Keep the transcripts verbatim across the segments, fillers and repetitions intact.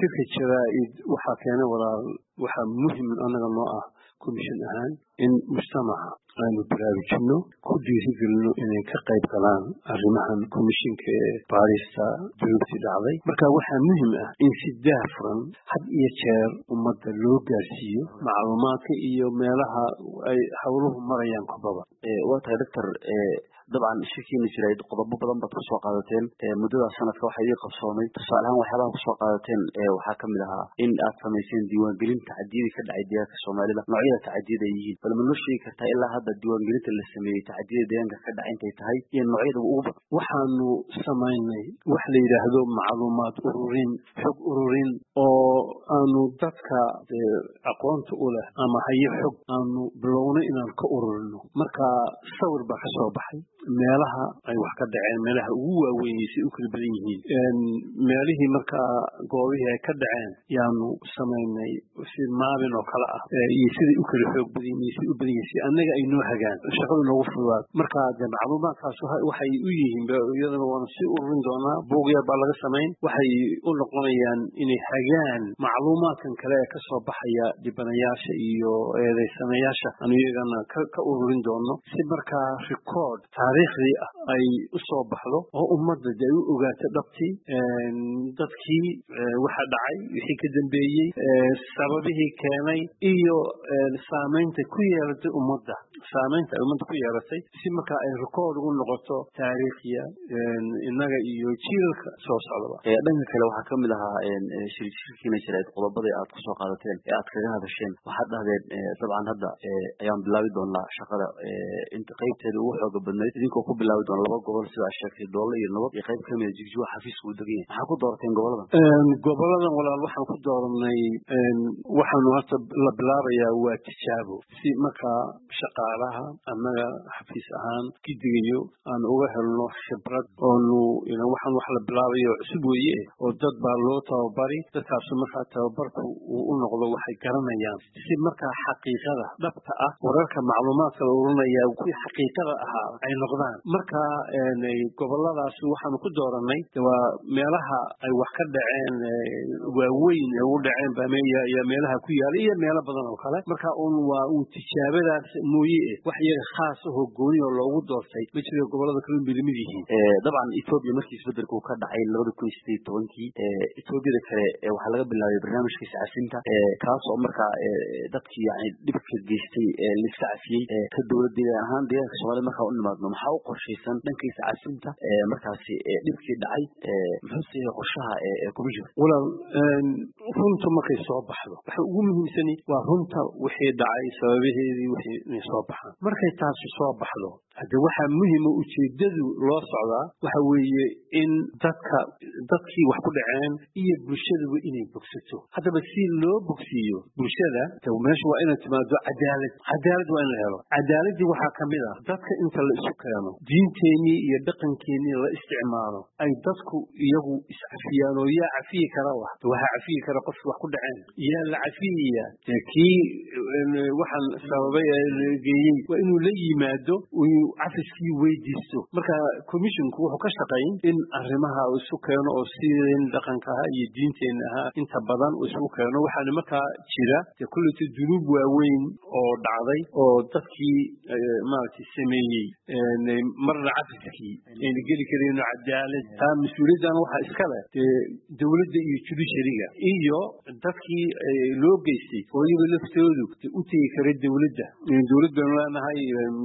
shirka jaraa'id waxaa keenay walaal waxaa muhiim anaga noo ah commission ahaan in mujtamaca aanu baraarujino ku dhiirigelino inay ka qayb galaan arrimahan commissionka ee baarista dunuubtii dhacday marka waxaa muhiim ah in si daahfuran had iyo jeer ummadda loo gaarsiiyo macluumaadka iyo meelaha ay hawluhu marayaan kubaba waa tahay doctor dabcan shirkiina jiray qodobo badan baad kusoo qaadateen muddada sanadka waxa idin qabsoomay tusaale ahaan waxyaabaha kusoo qaadateen waxaa kamid ahaa in aad samayseen diiwaangelinta tacadiyada ka dhacay deegaanka Soomaalida noocyada tacadiyada ay yihiin bal ma noo sheegi kartaa ilaa hadda diiwaangelinta la sameeyay tacadiyada deegaanka ka dhacay intay tahay iyo noocyada ugu badan waxaanu samaynay wax la yiraahdo macluumaad ururin xog ururin oo aanu dadka aqoonta u leh ama hayo xog aanu bilowno inaan ka ururino marka sawir baa ka soo baxay meelaha ay wax ka dhaceen meelaha ugu waaweyn si u kala badan yihiin meelihii marka goobihii ay ka dhaceen yaanu samaynay si maalin oo kala ah iyo sidii u kala xoog badan yihiin si u badan yihiin annaga ay noo hagaan shaqada noogu fududaad marka macluumaadkaas waxay u yihiin iyadana waan si ururin doonaa buugya baa laga samayn waxay u noqonayaan inay hagaan macluumaadkan kale ee ka soo baxaya dibanayaasha iyo eedeysanayaasha aan iyagana ka ururin doono si marka record taariikhdii ay u soo baxdo oo ummadda ay u ogaato dhabtii dadkii waxa dhacay wixii ka dambeeyey sababihii keenay iyo saamaynta ku yeelatay ummadda saamaynta ummadda ku yeelatay si marka ay record u noqoto taariikhya innaga iyo jiilka soo socda dhanka kale waxaa kamid ahaa shirkiina jiray qodobada aad ku soo qaadateen ee aad kaga hadasheen waxaad dhahdeen dabcan hadda ayaan bilaabi doonaa shaqada inta qaybteeda ugu xooga badnayd idinkoo ku bilaabi doona laba gobol sida sheekay Doole iyo Nabad iyo qayb kamid ah Jigjiga xafiiska uu degan yahay maxaa ku doorateen goboladan goboladan walaal waxaan ku dooranay waxaanu hadda la bilaabayaa waa tijaabo si marka shaqaalaha annaga xafiis ahaan gidigayo aan uga helno khibrad oonu ina waxaan wax la bilaabayo cusub weeye oo dad baa loo tababari dadkaas marka tababarku uu u noqdo waxay garanayaan si marka xaqiiqada dhabta ah wararka macluumaadka la ururinaya kuwii xaqiiqada ahaa ay noqdaan marka ee goboladaas waxaan ku dooranay waa meelaha ay wax ka dhaceen waaweyn ee u dhaceen baameeya iyo meelaha ku yaal iyo meelo badan oo kale marka uu waa uu tijaabadaas mooyee wax iyaga khaas ah gooni oo loogu doortay midka gobolada kale midmid yihiin ee dabcan Ethiopia markii isbedelku ka dhacay laba kun iyo siddeed iyo tobankii ee Ethiopia kale waxa laga bilaabay barnaamijka saacinta ee kaas oo marka dadkii yani dhibka geystay ee la saaciyay ka dawladda ahaan deegaanka Soomaaliya marka u nimaadno maxaa u qorshaysan dhankiisa saacinta ee markaasi dhibkii dhacay ee muxuu yahay qorshaha ee commission walaal runta markay soo baxdo waxa ugu muhiimsan waa runta wixii dhacay sababaheedii wixii soo baxay markay taas soo baxdo hada waxa muhiim u ujeedadu loo socdaa waxa weeye in dadka dadkii wax ku dhaceen iyo bulshadu inay bogsato hadaba si loo bogsiyo bulshada meesha waa inay timaado cadaalad cadaalad waa in la helo cadaaladii waxa kamid ah dadka inta la isku keeno diinteeni iyo dhaqankeeni la isticmaalo ay dadku iyagu iscafiyaan oo yaa cafiye kara wax waxa cafiye kara qof wax ku dhaceen yaa la cafiya kii waxaan sababay geeyay waa inuu la yimaado uu cafiskii weydiisto marka commissionku wuxuu ka shaqeyn in arrimaha uu isu keeno oo sideen dhaqanka iyo diinteena inta badan uu isu keeno waxaan marka jira kullitii dunuub waaweyn oo dhacday oo dadkii maartay sameeyay marna cafiskii in geli kareen cadaalad taa mas'uuliyadan waxa iska leh dawladda iyo judiciary-ga iyo dadkii loo geystay oo iyaga laftoodu u tagi karay dawladda dawladda lanahay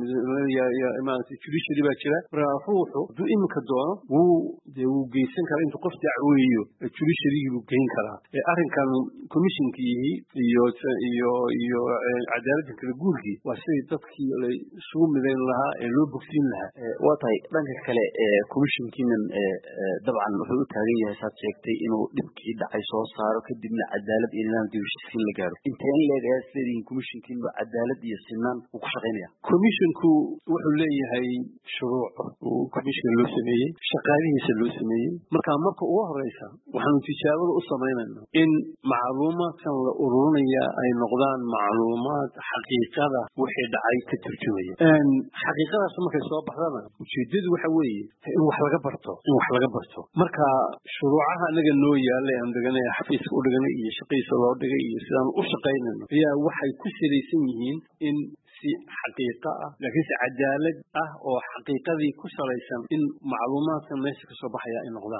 maartay judiciary baa jira ruuxu duu imka doono wuu uu geysan kara intuu qof dacweeyo judiciary-gu uu geyn karaa arrinkan commissionkiihi iyo iyo iyo cadaaladda kala guurkii waa sidii dadkii la isugu midayn lahaa ee loo bogsiin lahaa waa tahay dhanka kale ee commissionkiinan dabcan wuxuu u taagan yahay saad sheegtay inuu dhibkii dhacay soo saaro kadibna cadaalad iyo nidaam dib u heshiisiin la gaaro intee in leedahay sidii commissionkiin cadaalad iyo sinaan uu ku ku shaqeynaya commissionku wuxuu leeyahay shuruuc uu commission loo sameeyey shaqaalihiisa loo sameeyey marka marka ugu horeysa waxaanu tijaabada u sameynayna in macluumaadkan la ururinaya ay noqdaan macluumaad xaqiiqada wixii dhacay ka turjumaya xaqiiqadaas markay soo baxdana ujeedadu waxa weeye in wax laga barto in wax laga barto marka shuruucaha anaga noo yaallay aan dhiganay xafiiska u dhiganay iyo shaqadiisa loo dhigay iyo sidaan u shaqaynayno ayaa waxay ku salaysan yihiin in si xaqiiqa ah laakiin si cadaalad ah oo xaqiiqadii ku salaysan in macluumaadkan meesha ka soo baxaya ay noqdaan